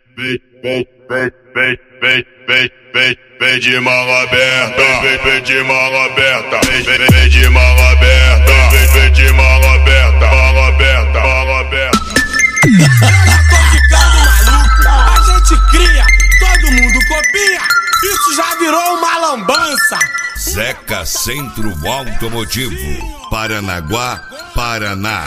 Vem de mala aberta, vem de mala aberta, vem de mala aberta, vem de mala aberta, mala aberta, mala aberta. Eu já tô ficando maluco, a gente cria, todo mundo copia, isso já virou uma lambança. Zeca Centro Automotivo, Paranaguá, Paraná.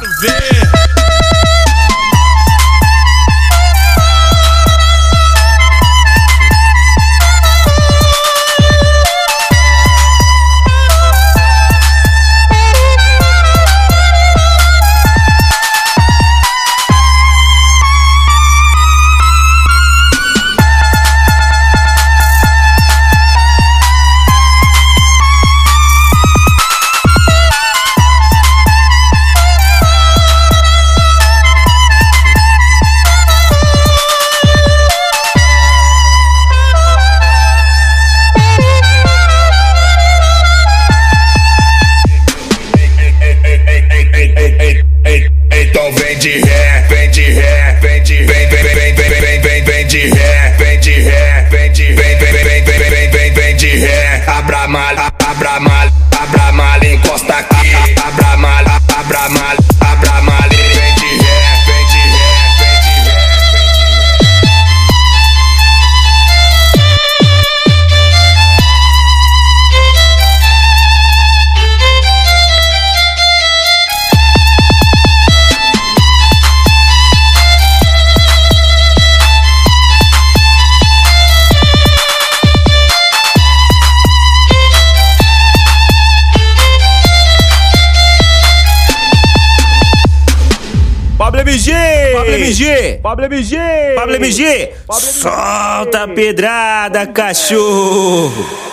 Então vem de ré, vem de ré, vem de vem de ré, vem de ré, vem de vem de ré. Abra mala, encosta aqui. Abra mala, vem de ré, vem de ré, vem de ré. Pablo MG, solta a pedrada, cachorro.